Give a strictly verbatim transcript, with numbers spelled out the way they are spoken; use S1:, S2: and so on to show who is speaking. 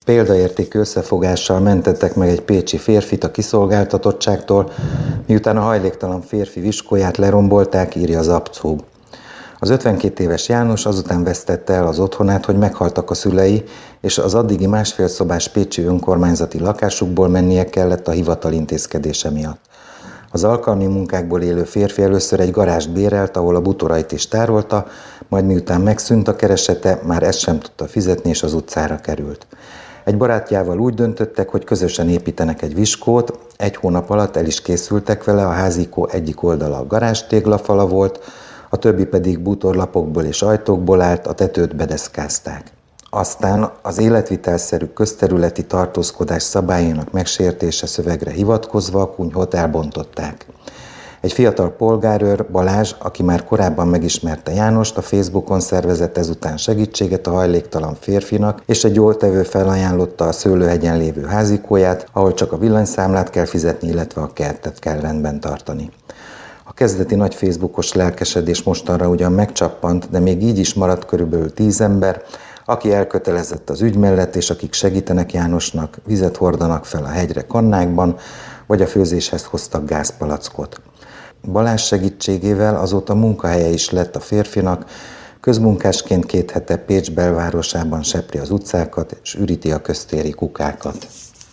S1: Példaértékű összefogással mentettek meg egy pécsi férfit a kiszolgáltatottságtól, miután a hajléktalan férfi viskóját lerombolták, írja az Apcó. Az ötvenkét éves János azután vesztette el az otthonát, hogy meghaltak a szülei, és az addigi másfél szobás pécsi önkormányzati lakásukból mennie kellett a hivatal intézkedése miatt. Az alkalmi munkákból élő férfi először egy garást bérelt, ahol a bútorait is tárolta, majd miután megszűnt a keresete, már ezt sem tudta fizetni, és az utcára került. Egy barátjával úgy döntöttek, hogy közösen építenek egy viskót, egy hónap alatt el is készültek vele, a házikó egyik oldala a garázs téglafala volt, a többi pedig bútorlapokból és ajtókból állt, a tetőt bedeszkázták. Aztán az életvitelszerű közterületi tartózkodás szabályainak megsértése szövegre hivatkozva a kunyhót elbontották. Egy fiatal polgárőr, Balázs, aki már korábban megismerte Jánost, a Facebookon szervezett ezután segítséget a hajléktalan férfinak, és egy jóltevő felajánlotta a Szőlőhegyen lévő házikóját, ahol csak a villanyszámlát kell fizetni, illetve a kertet kell rendben tartani. A kezdeti nagy Facebookos lelkesedés mostanra ugyan megcsappant, de még így is maradt körülbelül tíz ember, aki elkötelezett az ügy mellett, és akik segítenek Jánosnak, vizet hordanak fel a hegyre kannákban, vagy a főzéshez hoztak gázpalackot. Balázs segítségével azóta munkahelye is lett a férfinak, közmunkásként két hete Pécs belvárosában sepri az utcákat, és üríti a köztéri kukákat.